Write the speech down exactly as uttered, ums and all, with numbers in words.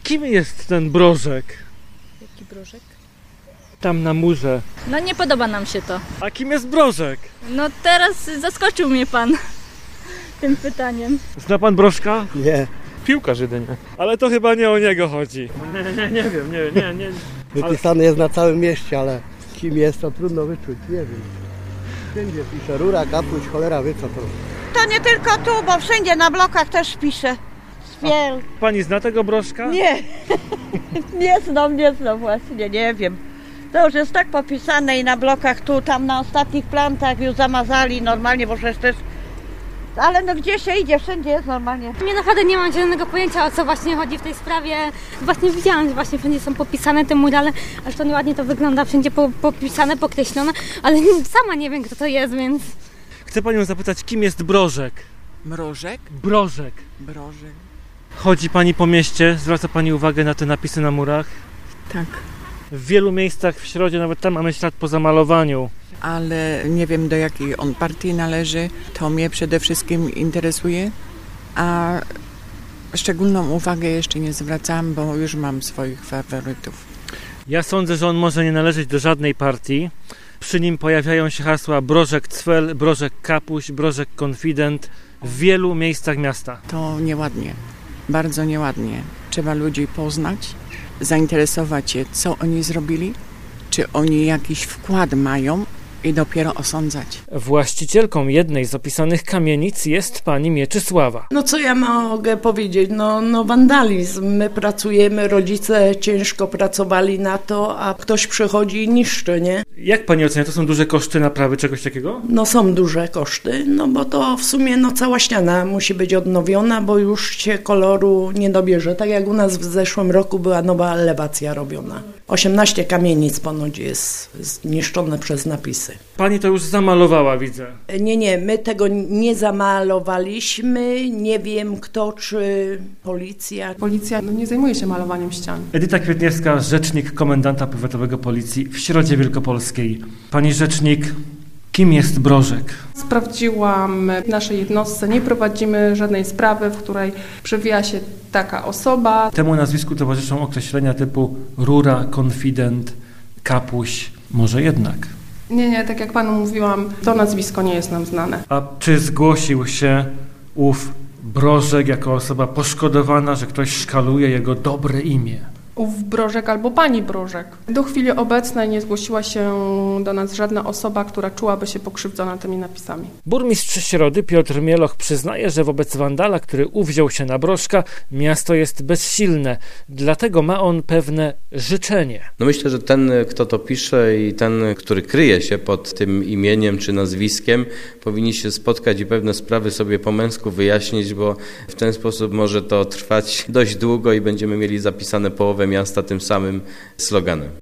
Kim jest ten Brożek? Jaki Brożek? Tam na murze. No nie podoba nam się to. A kim jest Brożek? No teraz zaskoczył mnie pan tym pytaniem. Zna pan Brożka? Nie. Piłkarz jedynie. Ale to chyba nie o niego chodzi. Nie, nie, nie wiem, nie, nie, nie. Wypisany jest na całym mieście, ale kim jest, to trudno wyczuć, nie wiem. Wszędzie pisze rura, kapuś, cholera wie co to. To nie tylko tu, bo wszędzie na blokach też pisze. Spiel. Pani zna tego Brożka? Nie, nie znam, nie znam właśnie, nie wiem. To już jest tak popisane i na blokach tu, tam na ostatnich plantach już zamazali normalnie, bo przecież też... Ale no gdzie się idzie, wszędzie jest normalnie. Ja naprawdę nie mam zielonego pojęcia, o co właśnie chodzi w tej sprawie. Właśnie widziałam, że właśnie wszędzie są popisane te murale, aż to nieładnie to wygląda, wszędzie po, popisane, pokreślone, ale sama nie wiem, kto to jest, więc... Chcę panią zapytać, kim jest Brożek? Mrożek? Brożek. Brożek. Chodzi pani po mieście, zwraca pani uwagę na te napisy na murach? Tak. W wielu miejscach w Środzie, nawet tam mamy ślad po zamalowaniu. Ale nie wiem, do jakiej on partii należy. To mnie przede wszystkim interesuje, a szczególną uwagę jeszcze nie zwracam, bo już mam swoich faworytów. Ja sądzę, że on może nie należeć do żadnej partii. Przy nim pojawiają się hasła Brożek Cwel, Brożek Kapuś, Brożek Konfident w wielu miejscach miasta. To nieładnie, bardzo nieładnie. Trzeba ludzi poznać, zainteresować się, co oni zrobili, czy oni jakiś wkład mają i dopiero osądzać. Właścicielką jednej z opisanych kamienic jest pani Mieczysława. No co ja mogę powiedzieć? No, no wandalizm. My pracujemy, rodzice ciężko pracowali na to, a ktoś przychodzi i niszczy, nie? Jak pani ocenia, to są duże koszty naprawy czegoś takiego? No są duże koszty, no bo to w sumie no cała ściana musi być odnowiona, bo już się koloru nie dobierze. Tak jak u nas w zeszłym roku była nowa elewacja robiona. osiemnaście kamienic ponoć jest zniszczone przez napisy. Pani to już zamalowała, widzę. Nie, nie, my tego nie zamalowaliśmy. Nie wiem kto, czy policja. Policja no, nie zajmuje się malowaniem ścian. Edyta Kwietniewska, rzecznik komendanta powiatowego policji w Środzie Wielkopolskiej. Pani rzecznik, kim jest Brożek? Sprawdziłam w naszej jednostce, nie prowadzimy żadnej sprawy, w której przewija się taka osoba. Temu nazwisku towarzyszą określenia typu rura, konfident, kapuś, może jednak. Nie, nie, tak jak panu mówiłam, to nazwisko nie jest nam znane. A czy zgłosił się ów Brożek jako osoba poszkodowana, że ktoś szkaluje jego dobre imię? Ów Brożek albo pani Brożek. Do chwili obecnej nie zgłosiła się do nas żadna osoba, która czułaby się pokrzywdzona tymi napisami. Burmistrz Środy Piotr Mieloch przyznaje, że wobec wandala, który uwziął się na Brożka, miasto jest bezsilne. Dlatego ma on pewne życzenie. No myślę, że ten, kto to pisze i ten, który kryje się pod tym imieniem czy nazwiskiem, powinni się spotkać i pewne sprawy sobie po męsku wyjaśnić, bo w ten sposób może to trwać dość długo i będziemy mieli zapisane połowę miasta tym samym sloganem.